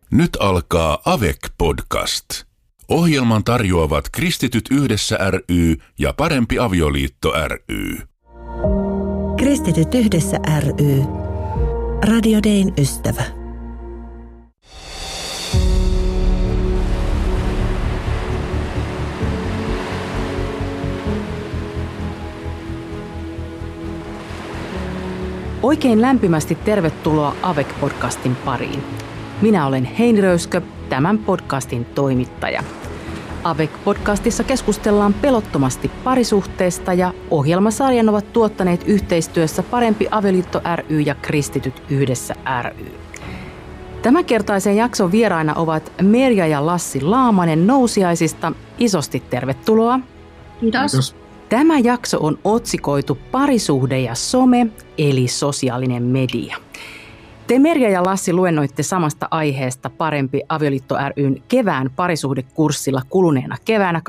Nyt alkaa AVEC-podcast. Ohjelman tarjoavat Kristityt yhdessä ry ja Parempi avioliitto ry. Kristityt yhdessä ry. Radio Dayn ystävä. Oikein lämpimästi tervetuloa AVEC-podcastin pariin. Minä olen Heini Röyskö, tämän podcastin toimittaja. AVEC-podcastissa keskustellaan pelottomasti parisuhteesta ja ohjelmasarjan ovat tuottaneet yhteistyössä Parempi avioliitto ry ja Kristityt yhdessä ry. Tämänkertaisen jakson vieraina ovat Merja ja Lassi Laamanen Nousiaisista. Isosti tervetuloa. Kiitos. Tämä jakso on otsikoitu Parisuhde ja some, eli sosiaalinen media. Te Merja ja Lassi luennoitte samasta aiheesta Parempi avioliitto ry:n kevään parisuhdekurssilla kuluneena keväänä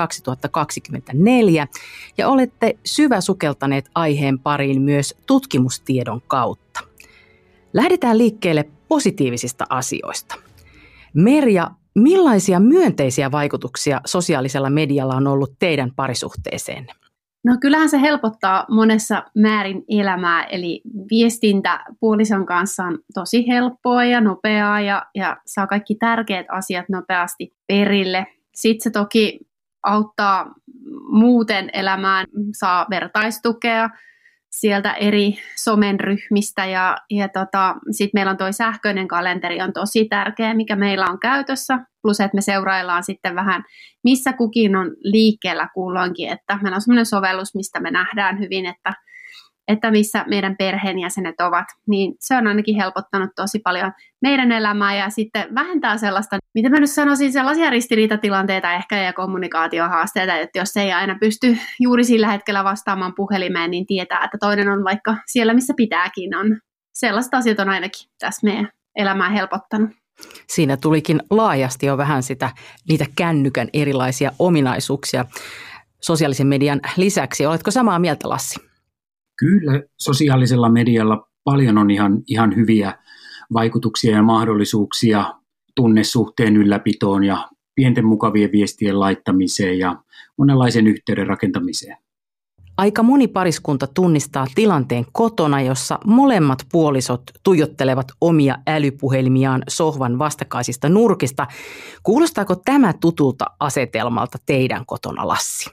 2024 ja olette syväsukeltaneet aiheen pariin myös tutkimustiedon kautta. Lähdetään liikkeelle positiivisista asioista. Merja, millaisia myönteisiä vaikutuksia sosiaalisella medialla on ollut teidän parisuhteeseenne? No kyllähän se helpottaa monessa määrin elämää, eli viestintä puolison kanssa on tosi helppoa ja nopeaa ja saa kaikki tärkeät asiat nopeasti perille. Sitten se toki auttaa muuten elämään, saa vertaistukea sieltä eri somen ryhmistä ja sitten meillä on toi sähköinen kalenteri on tosi tärkeä, mikä meillä on käytössä, plus että me seuraillaan sitten vähän, missä kukin on liikkeellä kulloinkin, että meillä on semmoinen sovellus, mistä me nähdään hyvin, että missä meidän perheenjäsenet ovat, niin se on ainakin helpottanut tosi paljon meidän elämää ja sitten vähentää sellaista, mitä mä nyt sanoisin, sellaisia ristiriitatilanteita ehkä ja kommunikaatiohaasteita, että jos ei aina pysty juuri sillä hetkellä vastaamaan puhelimeen, niin tietää, että toinen on vaikka siellä, missä pitääkin on. Sellaiset asiat on ainakin tässä meidän elämää helpottanut. Siinä tulikin laajasti jo vähän niitä kännykän erilaisia ominaisuuksia sosiaalisen median lisäksi. Oletko samaa mieltä, Lassi? Kyllä sosiaalisella medialla paljon on ihan hyviä vaikutuksia ja mahdollisuuksia tunnesuhteen ylläpitoon ja pienten mukavien viestien laittamiseen ja monenlaisen yhteyden rakentamiseen. Aika moni pariskunta tunnistaa tilanteen kotona, jossa molemmat puolisot tuijottelevat omia älypuhelimiaan sohvan vastakkaisista nurkista. Kuulostaako tämä tutulta asetelmalta teidän kotona, Lassi?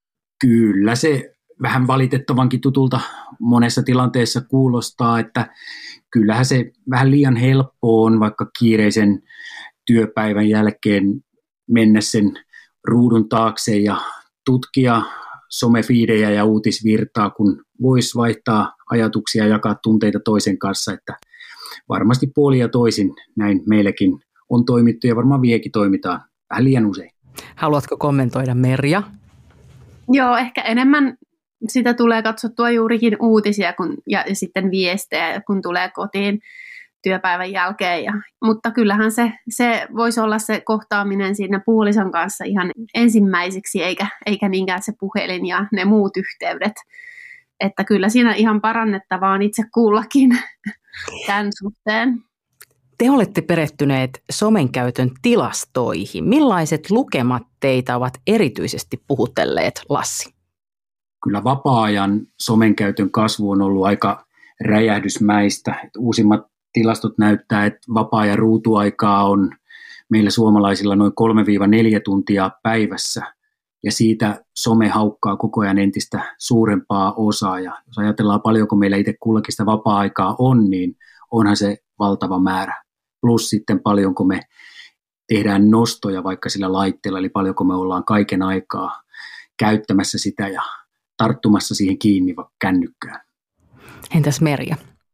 Kyllä se vähän valitettavankin tutulta monessa tilanteessa kuulostaa, että kyllähän se vähän liian helppo on vaikka kiireisen työpäivän jälkeen mennä sen ruudun taakse ja tutkia somefiidejä ja uutisvirtaa, kun voisi vaihtaa ajatuksia ja jakaa tunteita toisen kanssa, että varmasti puolin ja toisin näin meilläkin on toimittu ja varmaan vieläkin toimitaan vähän liian usein. Haluatko kommentoida, Merja? Joo, ehkä enemmän sitä tulee katsottua juurikin uutisia ja sitten viestejä, kun tulee kotiin työpäivän jälkeen. Mutta kyllähän se voisi olla se kohtaaminen siinä puolison kanssa ihan ensimmäiseksi, eikä niinkään se puhelin ja ne muut yhteydet. Että kyllä siinä ihan parannettavaa on itse kullakin tämän suhteen. Te olette perehtyneet somen käytön tilastoihin. Millaiset lukemat teitä ovat erityisesti puhutelleet, Lassi? Kyllä vapaa-ajan somen käytön kasvu on ollut aika räjähdysmäistä. Uusimmat tilastot näyttää, että vapaa-ajan ruutuaikaa on meillä suomalaisilla noin 3-4 tuntia päivässä. Ja siitä some haukkaa koko ajan entistä suurempaa osaa. Ja jos ajatellaan paljonko meillä itse kullakin sitä vapaa-aikaa on, niin onhan se valtava määrä. Plus sitten paljonko me tehdään nostoja vaikka sillä laitteella, eli paljonko me ollaan kaiken aikaa käyttämässä sitä ja tarttumassa siihen kiinni vaikka kännykkään. Entäs Merja?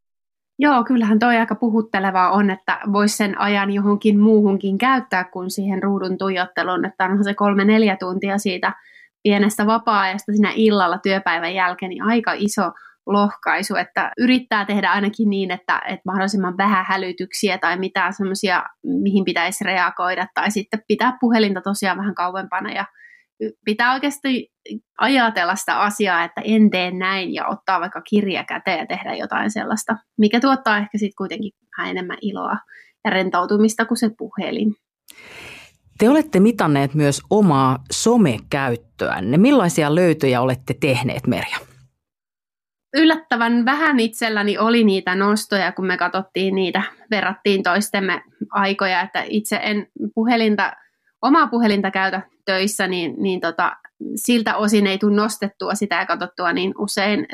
Joo, kyllähän toi aika puhuttelevaa on, että voisi sen ajan johonkin muuhunkin käyttää kuin siihen ruudun tuijotteluun, että onhan se 3-4 tuntia siitä pienestä vapaa-ajasta siinä illalla työpäivän jälkeen, niin aika iso lohkaisu, että yrittää tehdä ainakin niin, että mahdollisimman vähän hälytyksiä tai mitään semmoisia, mihin pitäisi reagoida, tai sitten pitää puhelinta tosiaan vähän kauempana ja pitää oikeasti ajatella sitä asiaa, että en tee näin ja ottaa vaikka kirja käteen ja tehdä jotain sellaista, mikä tuottaa ehkä sitten kuitenkin vähän enemmän rentoutumista kuin se puhelin. Te olette mitanneet myös omaa somekäyttöänne. Millaisia löytöjä olette tehneet, Merja? Yllättävän vähän itselläni oli niitä nostoja, kun me katsottiin niitä, verrattiin toistemme aikoja, että itse en omaa puhelinta käytä töissä, niin siltä osin ei tule nostettua sitä ja katsottua niin usein,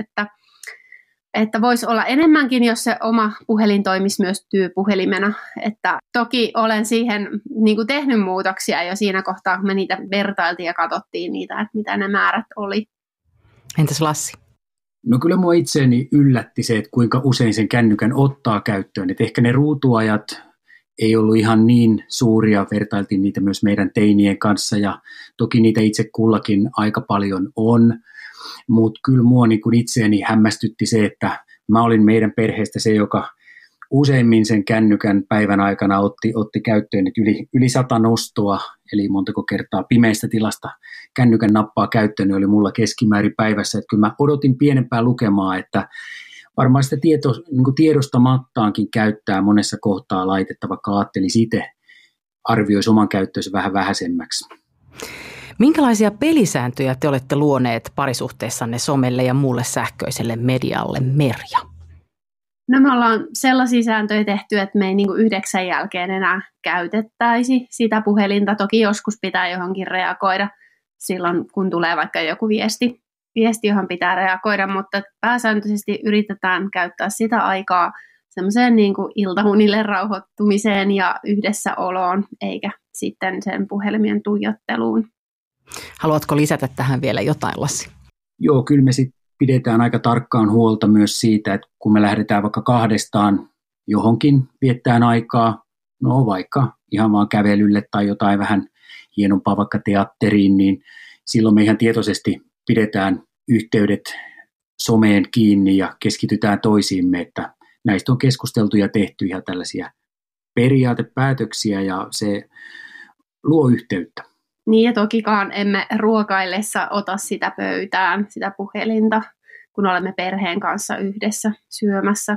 että voisi olla enemmänkin, jos se oma puhelin toimisi myös työpuhelimena. Että toki olen siihen niin kuin tehnyt muutoksia jo siinä kohtaa, kun me niitä vertailtiin ja katsottiin niitä, että mitä ne määrät oli. Entäs Lassi? No kyllä mua itseäni yllätti se, että kuinka usein sen kännykän ottaa käyttöön. Että ehkä ne ruutuajat ei ollut ihan niin suuria, vertailtiin niitä myös meidän teinien kanssa ja toki niitä itse kullakin aika paljon on. Mutta kyllä mua niin kuin itseäni hämmästytti se, että mä olin meidän perheestä se, joka useimmin sen kännykän päivän aikana otti käyttöön yli 100 nostoa, eli montako kertaa pimeästä tilasta kännykän nappaa käyttöön, niin oli mulla keskimäärin päivässä. Että kyllä mä odotin pienempää lukemaa, että varmaan sitä niin tiedostamattaankin käyttää monessa kohtaa laitetta, vaikka ajattelisi itse arvioisi oman käyttöönsä vähän vähäisemmäksi. Minkälaisia pelisääntöjä te olette luoneet parisuhteessanne somelle ja muulle sähköiselle medialle, Merja? No me ollaan sellaisia sääntöjä tehty, että me ei niin kuin 9 jälkeen enää käytettäisi sitä puhelinta. Toki joskus pitää johonkin reagoida silloin, kun tulee vaikka joku viesti, johon pitää reagoida, mutta pääsääntöisesti yritetään käyttää sitä aikaa semmoiseen niin kuin iltaunille rauhoittumiseen ja yhdessäoloon, eikä sitten sen puhelimien tuijotteluun. Haluatko lisätä tähän vielä jotain, Lassi? Joo, kyllä me sitten pidetään aika tarkkaan huolta myös siitä, että kun me lähdetään vaikka kahdestaan johonkin viettämään aikaa, no vaikka ihan vaan kävelylle tai jotain vähän hienompaa vaikka teatteriin, niin silloin me ihan tietoisesti pidetään yhteydet someen kiinni ja keskitytään toisiimme, että näistä on keskusteltu ja tehty ihan tällaisia periaatepäätöksiä ja se luo yhteyttä. Niin ja tokikaan emme ruokaillessa ota sitä pöytään, sitä puhelinta, kun olemme perheen kanssa yhdessä syömässä.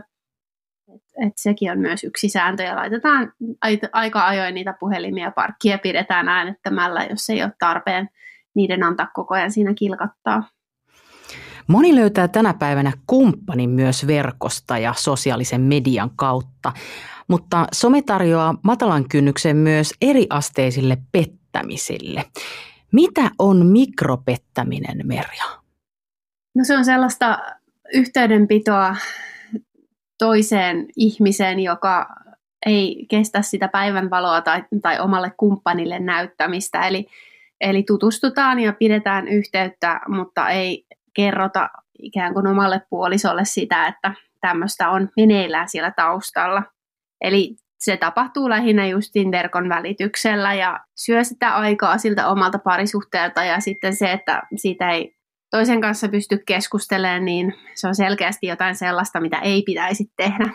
Et sekin on myös yksi sääntö ja laitetaan aika ajoin niitä puhelimia parkkia pidetään äänettämällä, jos ei ole tarpeen niiden antaa koko ajan siinä kilkattaa. Moni löytää tänä päivänä kumppanin myös verkosta ja sosiaalisen median kautta, mutta some tarjoaa matalan kynnyksen myös eriasteisille pettämisille. Mitä on mikropettäminen, Merja? No se on sellaista yhteydenpitoa toiseen ihmiseen, joka ei kestä sitä päivänvaloa tai omalle kumppanille näyttämistä. Eli tutustutaan ja pidetään yhteyttä, mutta ei kerrota ikään kuin omalle puolisolle sitä, että tämmöistä on meneillään siellä taustalla. Eli se tapahtuu lähinnä justiin verkon välityksellä ja syö sitä aikaa siltä omalta parisuhteelta ja sitten se, että siitä ei toisen kanssa pysty keskustelemaan, niin se on selkeästi jotain sellaista, mitä ei pitäisi tehdä.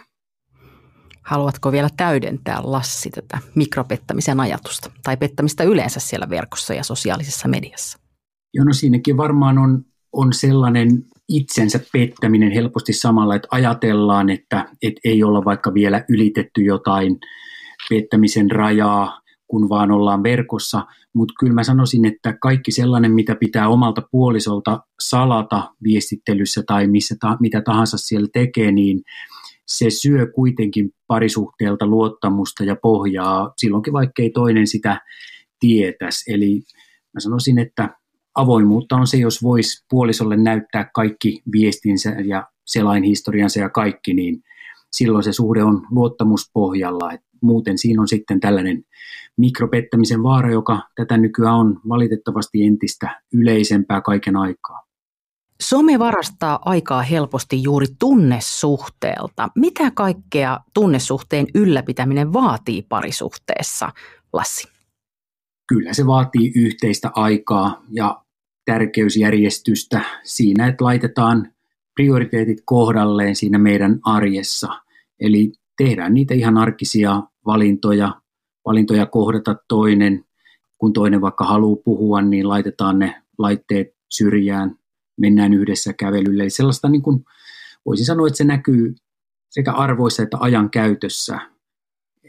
Haluatko vielä täydentää, Lassi, tätä mikropettämisen ajatusta tai pettämistä yleensä siellä verkossa ja sosiaalisessa mediassa? Joo, no siinäkin varmaan on sellainen itsensä pettäminen helposti samalla, että ajatellaan, että ei olla vaikka vielä ylitetty jotain pettämisen rajaa, kun vaan ollaan verkossa, mutta kyllä mä sanoisin, että kaikki sellainen, mitä pitää omalta puolisolta salata viestittelyssä tai mitä tahansa siellä tekee, niin se syö kuitenkin parisuhteelta luottamusta ja pohjaa silloinkin, vaikka ei toinen sitä tietäisi. Eli mä sanoisin, että avoimuutta on se, jos voisi puolisolle näyttää kaikki viestinsä ja selainhistoriansa ja kaikki, niin silloin se suhde on luottamuspohjalla. Et muuten siinä on sitten tällainen mikropettämisen vaara, joka tätä nykyään on valitettavasti entistä yleisempää kaiken aikaa. Some varastaa aikaa helposti juuri tunnesuhteelta. Mitä kaikkea tunnesuhteen ylläpitäminen vaatii parisuhteessa, Lassi? Kyllä se vaatii yhteistä aikaa ja tärkeysjärjestystä siinä, että laitetaan prioriteetit kohdalleen siinä meidän arjessa. Eli tehdään niitä ihan arkisia valintoja kohdata toinen. Kun toinen vaikka haluaa puhua, niin laitetaan ne laitteet syrjään, mennään yhdessä kävelylle. Eli sellaista niin kuin voisin sanoa, että se näkyy sekä arvoissa että ajan käytössä.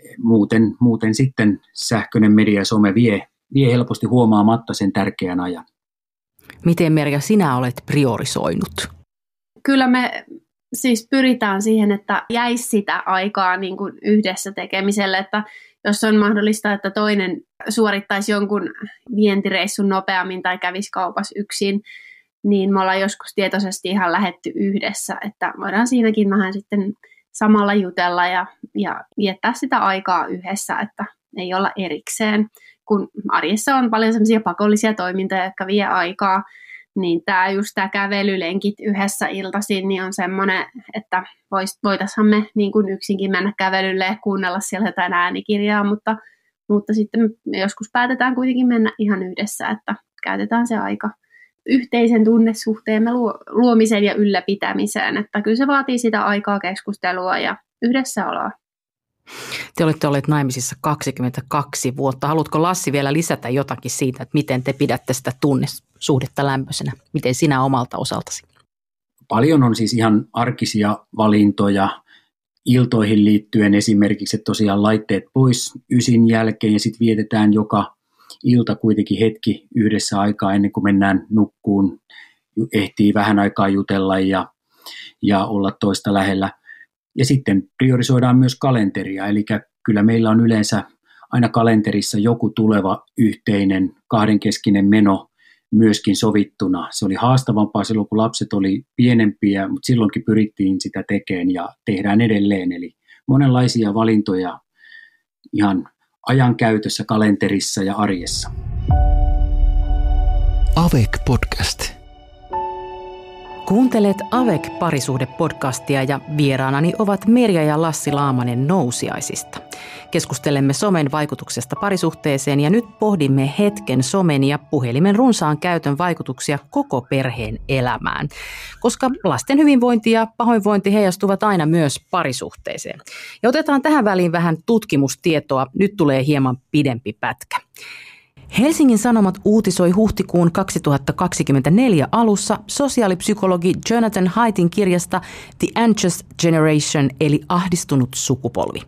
Muuten sitten sähköinen media ja some vie helposti huomaamatta sen tärkeän ajan. Miten Merja sinä olet priorisoinut? Kyllä me siis pyritään siihen, että jäisi sitä aikaa niin kuin yhdessä tekemiselle, että jos on mahdollista, että toinen suorittaisi jonkun vientireissun nopeammin tai kävisi kaupassa yksin, niin me ollaan joskus tietoisesti ihan lähdetty yhdessä, että voidaan siinäkin vähän sitten samalla jutella ja viettää sitä aikaa yhdessä, että ei olla erikseen. Kun arjessa on paljon sellaisia pakollisia toimintoja, jotka vie aikaa, niin tämä kävelylenkit yhdessä iltaisin niin on semmoinen, että voitaisiin me niin kuin yksinkin mennä kävelylle ja kuunnella siellä jotain äänikirjaa, mutta sitten joskus päätetään kuitenkin mennä ihan yhdessä, että käytetään se aika yhteisen tunnesuhteemme luomiseen ja ylläpitämiseen, että kyllä se vaatii sitä aikaa, keskustelua ja yhdessäoloa. Te olette olleet naimisissa 22 vuotta. Haluatko Lassi vielä lisätä jotakin siitä, että miten te pidätte sitä tunnesuhdetta lämpöisenä? Miten sinä omalta osaltasi? Paljon on siis ihan arkisia valintoja iltoihin liittyen esimerkiksi, että tosiaan laitteet pois 9 jälkeen ja sitten vietetään joka ilta kuitenkin hetki yhdessä aikaa ennen kuin mennään nukkuun. Ehtii vähän aikaa jutella ja olla toista lähellä. Ja sitten priorisoidaan myös kalenteria, eli kyllä meillä on yleensä aina kalenterissa joku tuleva yhteinen kahdenkeskinen meno myöskin sovittuna. Se oli haastavampaa silloin, kun lapset oli pienempiä, mutta silloinkin pyrittiin sitä tekemään ja tehdään edelleen. Eli monenlaisia valintoja ihan ajankäytössä, kalenterissa ja arjessa. Avec Podcast. Kuuntelet Avec-parisuhde-podcastia ja vieraanani ovat Merja ja Lassi Laamanen Nousiaisista. Keskustelemme somen vaikutuksesta parisuhteeseen ja nyt pohdimme hetken somen ja puhelimen runsaan käytön vaikutuksia koko perheen elämään, koska lasten hyvinvointi ja pahoinvointi heijastuvat aina myös parisuhteeseen. Ja otetaan tähän väliin vähän tutkimustietoa, nyt tulee hieman pidempi pätkä. Helsingin Sanomat uutisoi huhtikuun 2024 alussa sosiaalipsykologi Jonathan Haitin kirjasta The Anxious Generation eli ahdistunut sukupolvi.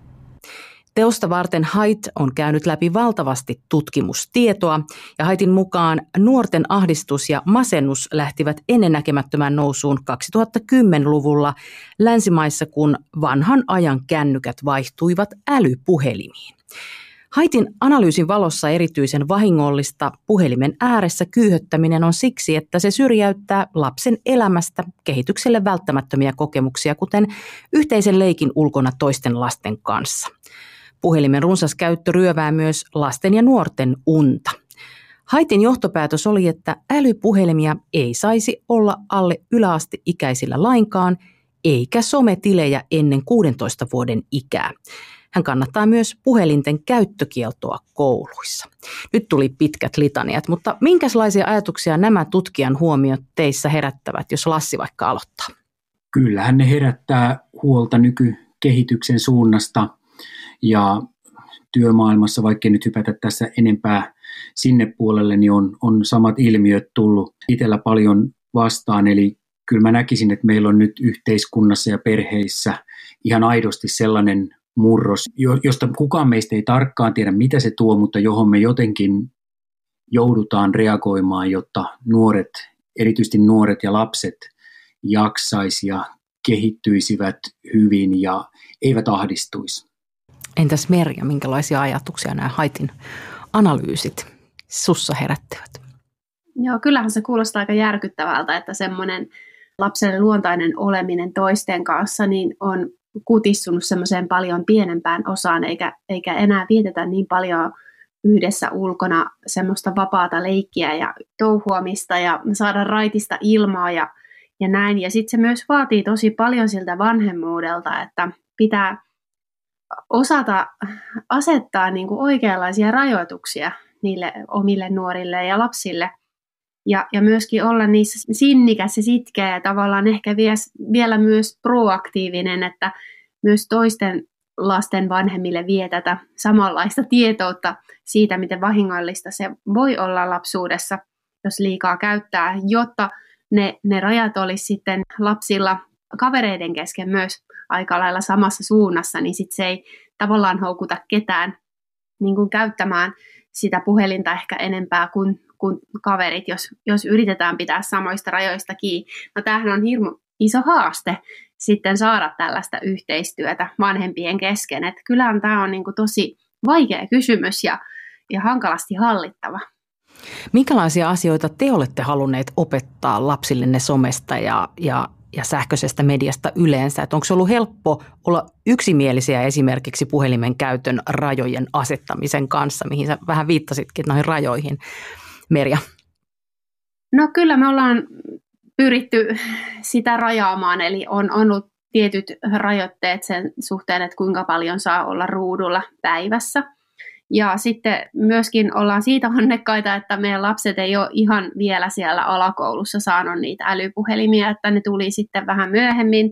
Teosta varten Haidt on käynyt läpi valtavasti tutkimustietoa ja Haitin mukaan nuorten ahdistus ja masennus lähtivät ennennäkemättömään nousuun 2010-luvulla länsimaissa, kun vanhan ajan kännykät vaihtuivat älypuhelimiin. Haitin analyysin valossa erityisen vahingollista puhelimen ääressä kyyhöttäminen on siksi, että se syrjäyttää lapsen elämästä kehitykselle välttämättömiä kokemuksia, kuten yhteisen leikin ulkona toisten lasten kanssa. Puhelimen runsas käyttö ryövää myös lasten ja nuorten unta. Haitin johtopäätös oli, että älypuhelimia ei saisi olla alle yläasteikäisillä lainkaan, eikä sometilejä ennen 16 vuoden ikää. Hän kannattaa myös puhelinten käyttökieltoa kouluissa. Nyt tuli pitkät litaniat, mutta minkälaisia ajatuksia nämä tutkijan huomiot teissä herättävät, jos Lassi vaikka aloittaa? Kyllähän ne herättää huolta nykykehityksen suunnasta ja työmaailmassa, vaikka nyt hypätä tässä enempää sinne puolelle, niin on samat ilmiöt tullut itsellä paljon vastaan. Eli kyllä mä näkisin, että meillä on nyt yhteiskunnassa ja perheissä ihan aidosti sellainen murros, josta kukaan meistä ei tarkkaan tiedä, mitä se tuo, mutta johon me jotenkin joudutaan reagoimaan, jotta nuoret, erityisesti nuoret ja lapset jaksaisi ja kehittyisivät hyvin ja eivät ahdistuisi. Entäs Merja, minkälaisia ajatuksia nämä Haitin analyysit sussa herättävät? Joo, kyllähän se kuulostaa aika järkyttävältä, että semmoinen lapselle luontainen oleminen toisten kanssa niin on kutistunut semmoiseen paljon pienempään osaan, eikä enää vietetä niin paljon yhdessä ulkona semmoista vapaata leikkiä ja touhuamista ja saada raitista ilmaa ja näin. Ja sitten se myös vaatii tosi paljon siltä vanhemmuudelta, että pitää osata asettaa niin kuin oikeanlaisia rajoituksia niille omille nuorille ja lapsille. Ja myöskin olla niissä sinnikäs ja sitkeä ja tavallaan ehkä vielä myös proaktiivinen, että myös toisten lasten vanhemmille vie tätä samanlaista tietoutta siitä, miten vahingollista se voi olla lapsuudessa, jos liikaa käyttää, jotta ne rajat olisi sitten lapsilla kavereiden kesken myös aika lailla samassa suunnassa, niin sitten tavallaan houkuta ketään niin kuin käyttämään sitä puhelinta ehkä enempää kuin kaverit, jos yritetään pitää samoista rajoista kiinni. No tämähän on hirmu iso haaste sitten saada tällaista yhteistyötä vanhempien kesken. Että kyllähän tämä on niin kuin tosi vaikea kysymys ja hankalasti hallittava. Minkälaisia asioita te olette halunneet opettaa lapsillenne somesta ja sähköisestä mediasta yleensä? Että onko se ollut helppo olla yksimielisiä esimerkiksi puhelimen käytön rajojen asettamisen kanssa, mihin sä vähän viittasitkin noihin rajoihin, Merja? No kyllä me ollaan pyritty sitä rajaamaan, eli on ollut tietyt rajoitteet sen suhteen, että kuinka paljon saa olla ruudulla päivässä. Ja sitten myöskin ollaan siitä onnekkaita, että meidän lapset ei ole ihan vielä siellä alakoulussa saanut niitä älypuhelimia, että ne tuli sitten vähän myöhemmin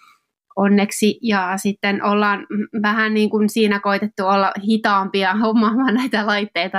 onneksi. Ja sitten ollaan vähän niin kuin siinä koitettu olla hitaampia hommaamaan näitä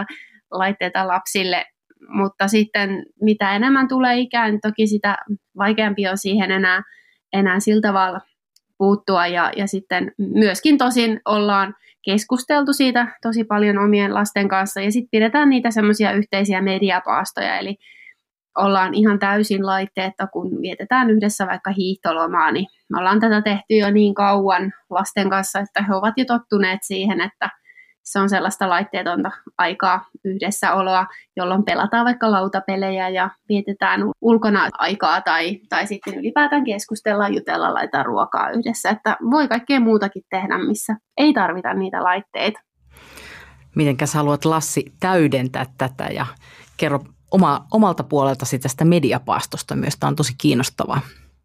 laitteita lapsille. Mutta sitten mitä enemmän tulee ikään, toki sitä vaikeampi on siihen enää sillä tavalla puuttua. Ja sitten myöskin tosin ollaan keskusteltu siitä tosi paljon omien lasten kanssa ja sitten pidetään niitä semmoisia yhteisiä mediapaastoja, eli ollaan ihan täysin laitteetta, kun vietetään yhdessä vaikka hiihtolomaa, niin me ollaan tätä tehty jo niin kauan lasten kanssa, että he ovat jo tottuneet siihen, että se on sellaista laitteetonta aikaa yhdessäoloa, jolloin pelataan vaikka lautapelejä ja vietetään ulkona aikaa tai sitten ylipäätään keskustellaan, jutellaan, laitetaan ruokaa yhdessä. Että voi kaikkea muutakin tehdä, missä ei tarvita niitä laitteita. Mitenkäs haluat, Lassi, täydentää tätä ja kerro omalta puoleltasi tästä mediapaastosta myös. Tämä on tosi kiinnostavaa.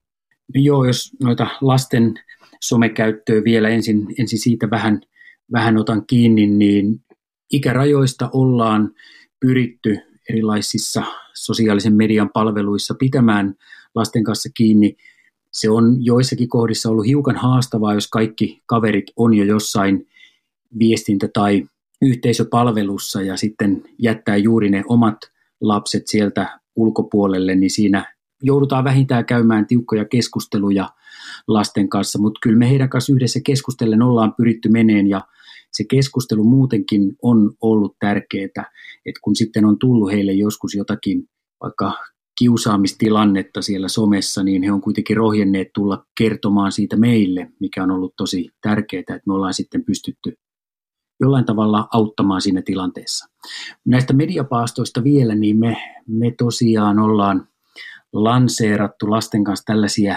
No joo, jos noita lasten somekäyttöä vielä ensin siitä vähän otan kiinni, niin ikärajoista ollaan pyritty erilaisissa sosiaalisen median palveluissa pitämään lasten kanssa kiinni. Se on joissakin kohdissa ollut hiukan haastavaa, jos kaikki kaverit on jo jossain viestintä- tai yhteisöpalvelussa ja sitten jättää juuri ne omat lapset sieltä ulkopuolelle, niin siinä joudutaan vähintään käymään tiukkoja keskusteluja lasten kanssa, mutta kyllä me heidän kanssa yhdessä keskustellen ollaan pyritty meneen ja se keskustelu muutenkin on ollut tärkeää, että kun sitten on tullut heille joskus jotakin vaikka kiusaamistilannetta siellä somessa, niin he on kuitenkin rohjenneet tulla kertomaan siitä meille, mikä on ollut tosi tärkeää, että me ollaan sitten pystytty jollain tavalla auttamaan siinä tilanteessa. Näistä mediapaastoista vielä, niin me tosiaan ollaan lanseerattu lasten kanssa tällaisia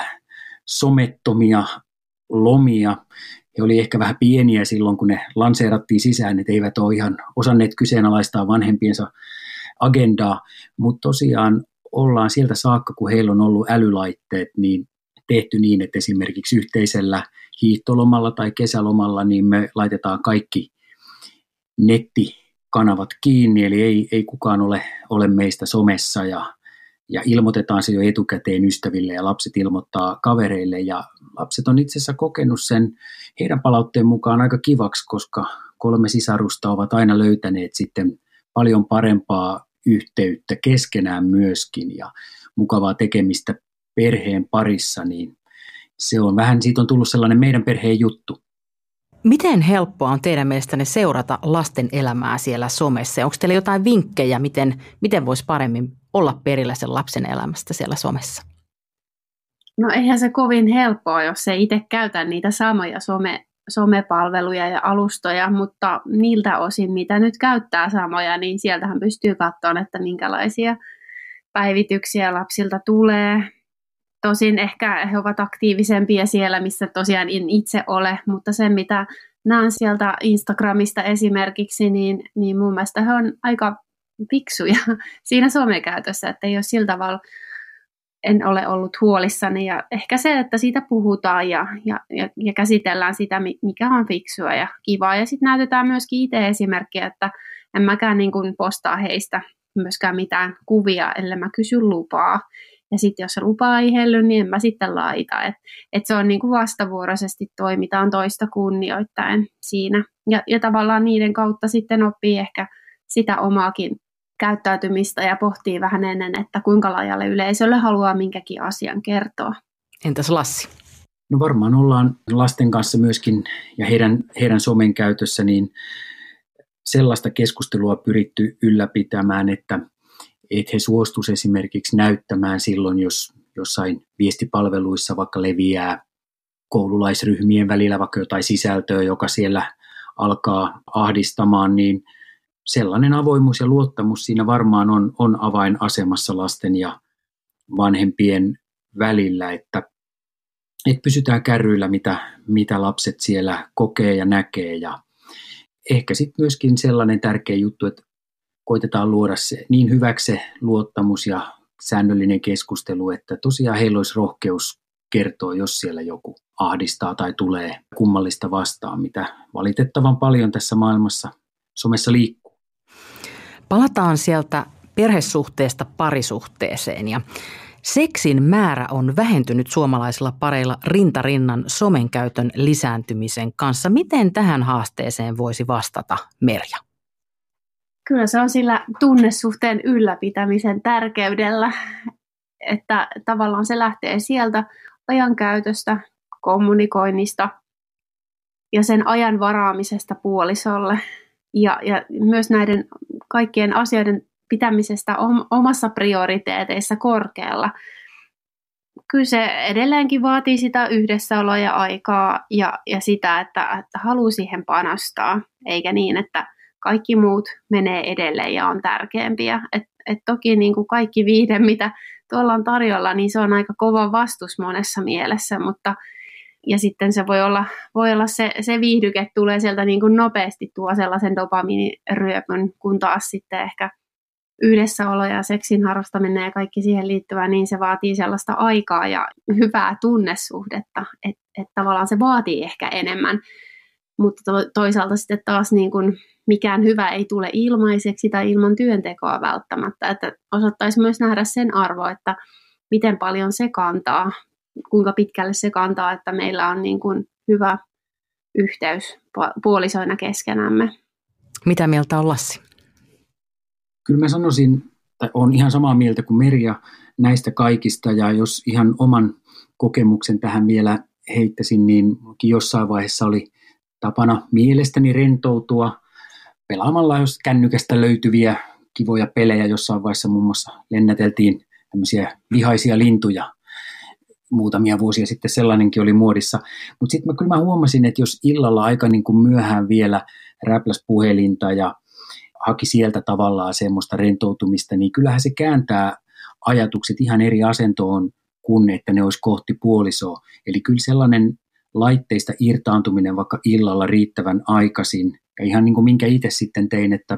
somettomia lomia. He oli ehkä vähän pieniä silloin, kun ne lanseerattiin sisään, että eivät ole ihan osanneet kyseenalaistaa vanhempiensa agendaa, mutta tosiaan ollaan sieltä saakka, kun heillä on ollut älylaitteet, niin tehty niin, että esimerkiksi yhteisellä hiihtolomalla tai kesälomalla, niin me laitetaan kaikki nettikanavat kiinni, eli ei kukaan ole meistä somessa ja ilmoitetaan se jo etukäteen ystäville ja lapset ilmoittaa kavereille ja lapset on itse asiassa kokenut sen heidän palautteen mukaan aika kivaksi, koska 3 sisarusta ovat aina löytäneet sitten paljon parempaa yhteyttä keskenään myöskin ja mukavaa tekemistä perheen parissa, niin se on vähän, siitä on tullut sellainen meidän perheen juttu. Miten helppoa on teidän mielestänne seurata lasten elämää siellä somessa? Onko teillä jotain vinkkejä, miten voisi paremmin olla perillä sen lapsen elämästä siellä somessa? No eihän se kovin helppoa, jos ei itse käytä niitä samoja somepalveluja ja alustoja, mutta niiltä osin, mitä nyt käyttää samoja, niin sieltähän pystyy katsomaan, että minkälaisia päivityksiä lapsilta tulee. Tosin ehkä he ovat aktiivisempia siellä, missä tosiaan en itse ole, mutta se mitä näen sieltä Instagramista esimerkiksi, niin mun mielestä he on aika fiksuja siinä somekäytössä, että ei ole sillä tavalla, en ole ollut huolissani. Ja ehkä se, että siitä puhutaan ja käsitellään sitä, mikä on fiksua ja kivaa. Ja sitten näytetään myöskin itse-esimerkkiä, että en mäkään niin kuin postaa heistä myöskään mitään kuvia, ellei mä kysy lupaa. Ja sitten jos se lupa ei helly, niin en mä sitten laita. Et se on niin kuin vastavuoroisesti toimitaan toista kunnioittaen siinä. Ja tavallaan niiden kautta sitten oppii ehkä sitä omaakin käyttäytymistä ja pohtii vähän ennen, että kuinka laajalle yleisölle haluaa minkäkin asian kertoa. Entäs Lassi? No varmaan ollaan lasten kanssa myöskin ja heidän somen käytössä niin sellaista keskustelua pyritty ylläpitämään, että he suostuisi esimerkiksi näyttämään silloin, jos jossain viestipalveluissa vaikka leviää koululaisryhmien välillä vaikka jotain sisältöä, joka siellä alkaa ahdistamaan, niin sellainen avoimuus ja luottamus siinä varmaan on avainasemassa lasten ja vanhempien välillä, että pysytään kärryillä, mitä lapset siellä kokee ja näkee. Ja ehkä sitten myöskin sellainen tärkeä juttu, että koitetaan luoda se niin hyväksi se luottamus ja säännöllinen keskustelu, että tosiaan heillä olisi rohkeus kertoa, jos siellä joku ahdistaa tai tulee kummallista vastaan, mitä valitettavan paljon tässä maailmassa somessa liikkuu. Palataan sieltä perhesuhteesta parisuhteeseen ja seksin määrä on vähentynyt suomalaisilla pareilla rintarinnan somen käytön lisääntymisen kanssa. Miten tähän haasteeseen voisi vastata Merja? Kyllä se on sillä tunnesuhteen ylläpitämisen tärkeydellä, että tavallaan se lähtee sieltä ajankäytöstä, kommunikoinnista ja sen ajan varaamisesta puolisolle ja myös näiden kaikkien asioiden pitämisestä omassa prioriteeteissa korkealla. Kyllä se edelleenkin vaatii sitä yhdessäoloa ja aikaa ja sitä, että haluaa siihen panostaa, eikä niin, että kaikki muut menee edelleen ja on tärkeämpiä. Et toki niin kuin kaikki viihde, mitä tuolla on tarjolla, niin se on aika kova vastus monessa mielessä, ja sitten se voi olla se viihdyke tulee sieltä niin kuin nopeasti tuo sellaisen dopamiiniryöpyn, kun taas sitten ehkä yhdessäolo ja seksin harrastaminen ja kaikki siihen liittyvää, niin se vaatii sellaista aikaa ja hyvää tunnesuhdetta, että tavallaan se vaatii ehkä enemmän, mutta toisaalta sitten taas niin kuin mikään hyvä ei tule ilmaiseksi tai ilman työntekoa välttämättä, että osattaisi myös nähdä sen arvo, että miten paljon se kantaa, kuinka pitkälle se kantaa, että meillä on niin kuin hyvä yhteys puolisoina keskenämme. Mitä mieltä on Lassi? Kyllä mä sanoisin, tai olen ihan samaa mieltä kuin Merja näistä kaikista, ja jos ihan oman kokemuksen tähän vielä heittäisin, niin jossain vaiheessa oli tapana mielestäni rentoutua pelaamalla jos kännykästä löytyviä kivoja pelejä. Jossain vaiheessa muun muassa lennäteltiin tämmöisiä vihaisia lintuja. Muutamia vuosia sitten sellainenkin oli muodissa. Mutta sitten kyllä mä huomasin, että jos illalla aika niin kuin myöhään vielä räpläs puhelinta ja haki sieltä tavallaan semmoista rentoutumista, niin kyllähän se kääntää ajatukset ihan eri asentoon kuin että ne olisi kohti puolisoa. Eli kyllä sellainen laitteista irtaantuminen vaikka illalla riittävän aikaisin, ja ihan niin kuin minkä itse sitten tein, että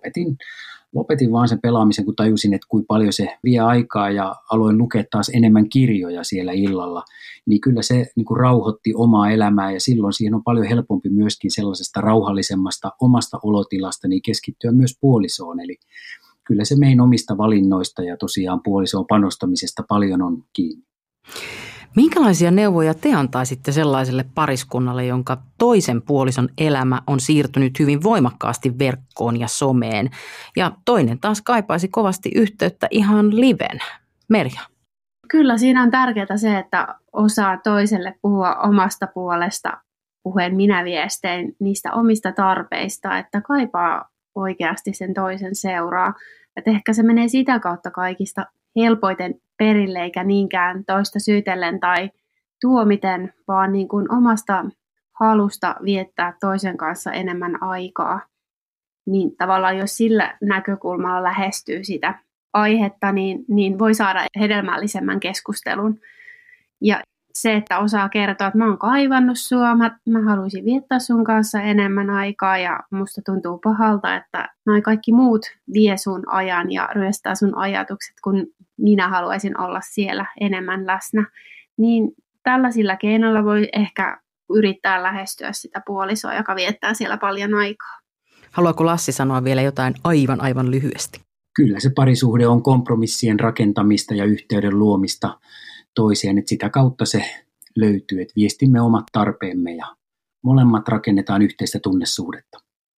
lopetin vaan sen pelaamisen, kun tajusin, että kuinka paljon se vie aikaa ja aloin lukea taas enemmän kirjoja siellä illalla, niin kyllä se niin kuin rauhoitti omaa elämää ja silloin siihen on paljon helpompi myöskin sellaisesta rauhallisemmasta omasta olotilasta niin keskittyä myös puolisoon. Eli kyllä se meidän omista valinnoista ja tosiaan puolisoon panostamisesta paljon on kiinni. Minkälaisia neuvoja te antaisitte sellaiselle pariskunnalle, jonka toisen puolison elämä on siirtynyt hyvin voimakkaasti verkkoon ja someen, ja toinen taas kaipaisi kovasti yhteyttä ihan liven? Merja? Kyllä siinä on tärkeää se, että osaa toiselle puhua omasta puolesta, puheen minäviestein niistä omista tarpeista, että kaipaa oikeasti sen toisen seuraa. Että ehkä se menee sitä kautta kaikista helpoiten perille, eikä niinkään toista syytellen tai tuomiten, vaan niin kuin omasta halusta viettää toisen kanssa enemmän aikaa. Niin tavallaan jos sillä näkökulmalla lähestyy sitä aihetta, niin voi saada hedelmällisemmän keskustelun. Ja se, että osaa kertoa, että mä oon kaivannut sua, mä haluaisin viettää sun kanssa enemmän aikaa ja musta tuntuu pahalta, että noi kaikki muut vie sun ajan ja ryöstää sun ajatukset, kun minä haluaisin olla siellä enemmän läsnä. Niin tällaisilla keinoilla voi ehkä yrittää lähestyä sitä puolisoa, joka viettää siellä paljon aikaa. Haluaako Lassi sanoa vielä jotain aivan lyhyesti? Kyllä se parisuhde on kompromissien rakentamista ja yhteyden luomista toiseen, että sitä kautta se löytyy, että viestimme omat tarpeemme ja molemmat rakennetaan yhteistä tunnesuhdetta.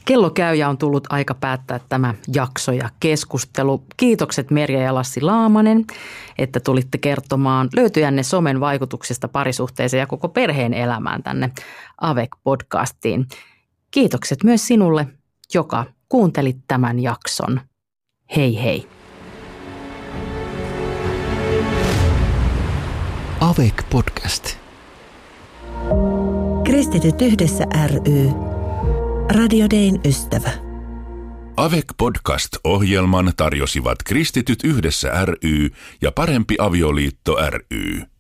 Kello käy ja on tullut aika päättää tämä jakso ja keskustelu. Kiitokset Merja ja Lassi Laamanen, että tulitte kertomaan löytyjänne somen vaikutuksista parisuhteeseen ja koko perheen elämään tänne AVEC-podcastiin. Kiitokset myös sinulle, joka kuuntelit tämän jakson. Hei hei. AVEC-podcast. Kristityt yhdessä ry. Radio Dayn ystävä. AVEC-podcast-ohjelman tarjosivat Kristityt yhdessä ry ja Parempi avioliitto ry.